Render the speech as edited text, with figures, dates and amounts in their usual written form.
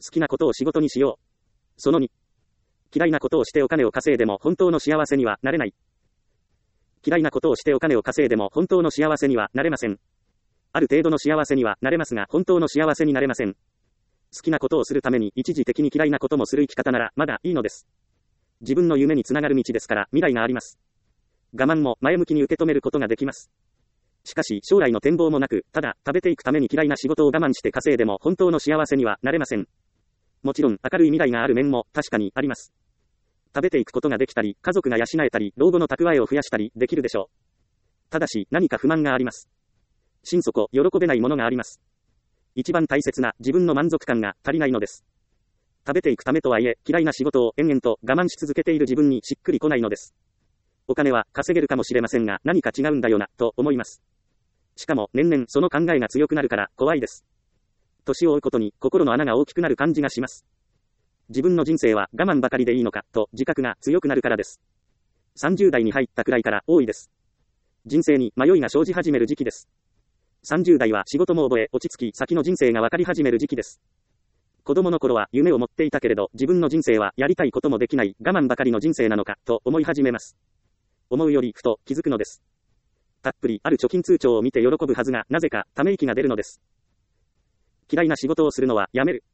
きなことを仕事にしよう。その2、嫌いなことをしてお金を稼いでも本当の幸せにはなれない。嫌いなことをしてお金を稼いでも本当の幸せにはなれません。ある程度の幸せにはなれますが、本当の幸せになれません。好きなことをするために一時的に嫌いなこともする生き方ならまだいいのです。自分の夢につながる道ですから未来があります。我慢も前向きに受け止めることができます。しかし将来の展望もなく、ただ食べていくために嫌いな仕事を我慢して稼いでも本当の幸せにはなれません。もちろん明るい未来がある面も確かにあります。食べていくことができたり、家族が養えたり、老後の蓄えを増やしたりできるでしょう。ただし何か不満があります。心底喜べないものがあります。一番大切な自分の満足感が足りないのです。食べていくためとはいえ、嫌いな仕事を延々と我慢し続けている自分にしっくりこないのです。お金は稼げるかもしれませんが、何か違うんだよな、と思います。しかも年々その考えが強くなるから怖いです。年を追うことに心の穴が大きくなる感じがします。自分の人生は我慢ばかりでいいのか、と自覚が強くなるからです。30代に入ったくらいから多いです。人生に迷いが生じ始める時期です。30代は仕事も覚え、落ち着き、先の人生が分かり始める時期です。子供の頃は夢を持っていたけれど、自分の人生はやりたいこともできない、我慢ばかりの人生なのか、と思い始めます。思うよりふと気づくのです。たっぷりある貯金通帳を見て喜ぶはずが、なぜかため息が出るのです。嫌いな仕事をするのはやめる。